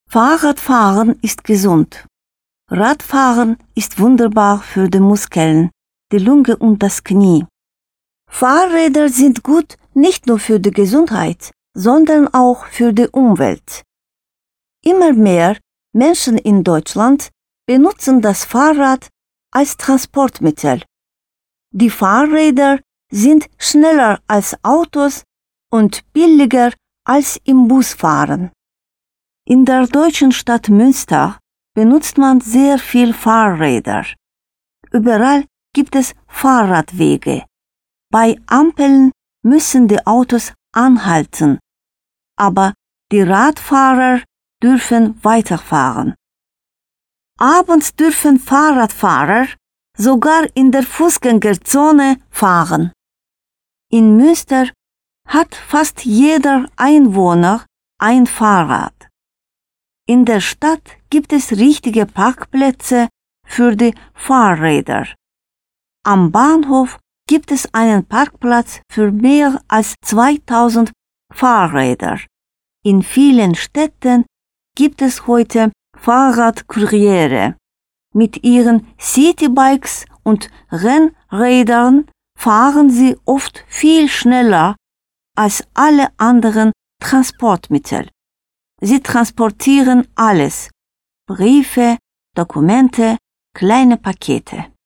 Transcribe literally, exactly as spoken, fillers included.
Fahrradfahren ist gesund. Radfahren ist wunderbar für die Muskeln, die Lunge und das Knie. Fahrräder sind gut nicht nur für die Gesundheit, sondern auch für die Umwelt. Immer mehr Menschen in Deutschland benutzen das Fahrrad als Transportmittel. Die Fahrräder sind schneller als Autos und billiger als im Busfahren. In der deutschen Stadt Münster benutzt man sehr viel Fahrräder. Überall gibt es Fahrradwege. Bei Ampeln müssen die Autos anhalten, aber die Radfahrer dürfen weiterfahren. Abends dürfen Fahrradfahrer sogar in der Fußgängerzone fahren. In Münster hat fast jeder Einwohner ein Fahrrad. In der Stadt gibt es richtige Parkplätze für die Fahrräder. Am Bahnhof gibt es einen Parkplatz für mehr als zweitausend Fahrräder. In vielen Städten gibt es heute Fahrradkuriere. Mit ihren Citybikes und Rennrädern fahren sie oft viel schneller als alle anderen Transportmittel. Sie transportieren alles: Briefe, Dokumente, kleine Pakete.